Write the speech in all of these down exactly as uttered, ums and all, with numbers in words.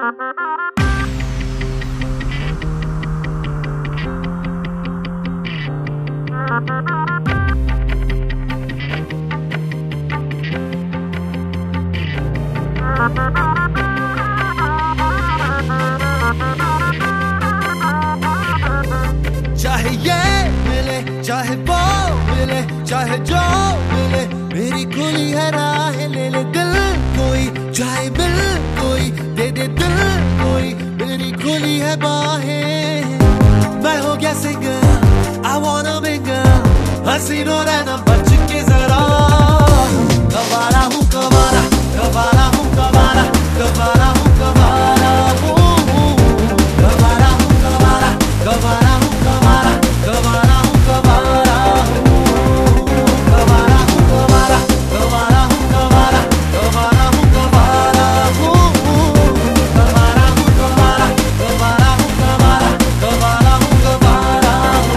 चाहे ये मिले चाहे वो मिले चाहे जो मिले, मेरी खुली है राह, ले ले दिल कोई, चाहे मिल कोई, दे दे दिल कोई, मेरी खुली है बाहें। मैं हो गया सिंगर, I wanna mingle, हसीनों रहना बच के जरा। कवारा हूँ कवारा, कवारा हूँ कवारा, कवारा हूँ कवारा हूँ, कवारा हूँ कवारा, कवारा हूँ कवारा, कवारा हूँ कवारा हूँ, कवारा हूँ कवारा, कवारा हूँ कवारा, कवारा हूँ कवारा हूँ, कवारा हूँ कवारा, कवारा हूँ कवारा, कवारा हूँ कवारा हूँ।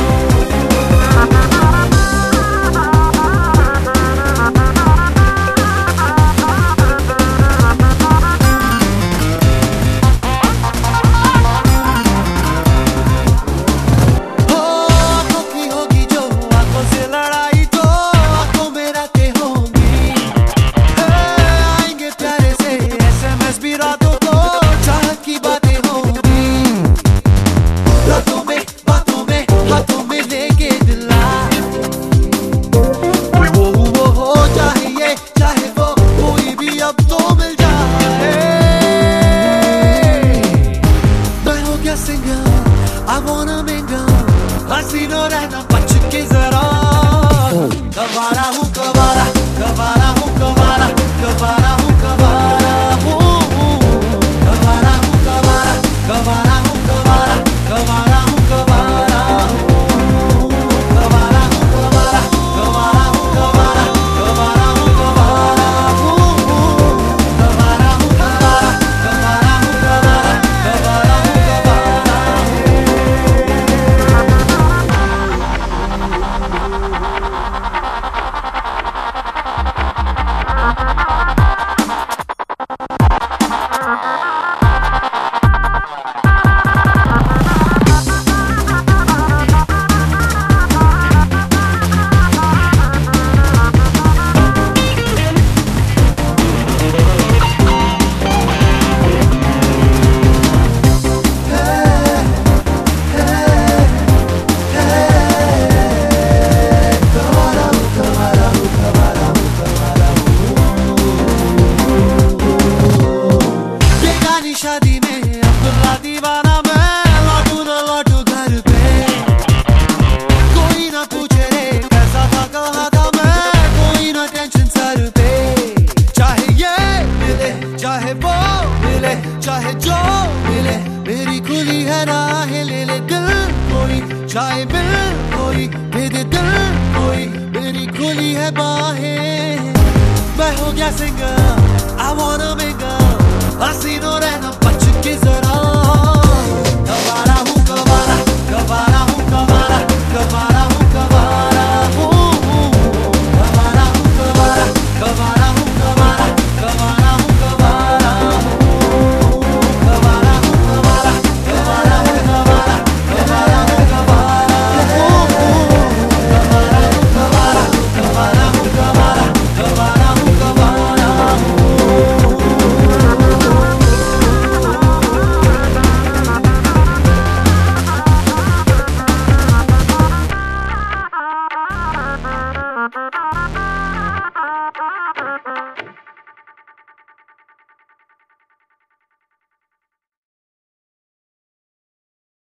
I wanna mingle, हसीनों रहना बच के जरा। कवारा हूँ कवारा, कवारा हूँ कवारा, कवारा हूँ कवारा हूँ, कवारा हूँ कवारा, कवारा हूँ कवारा, कवारा हूँ कवारा हूँ, कवारा हूँ कवारा, कवारा हूँ कवारा, कवारा हूँ कवारा हूँ, कवारा हूँ कवारा, कवारा हूँ कवारा, कवारा हूँ कवारा हूँ। शादी में अब्दुल्ला दीवाना, मैं लौटू न लौटू घर पे, कोई ना पूछे रे कैसा था कहा था मैं, कोई ना टेंशन सर पे। चाहे ये मिले चाहे वो मिले, चाहे जो मिले, मेरी खुली है राह, ले ले दिल कोई, चाहे मिल कोई, दे दे दिल कोई, मेरी खुली है बाहें। मैं हो गया सिंगर,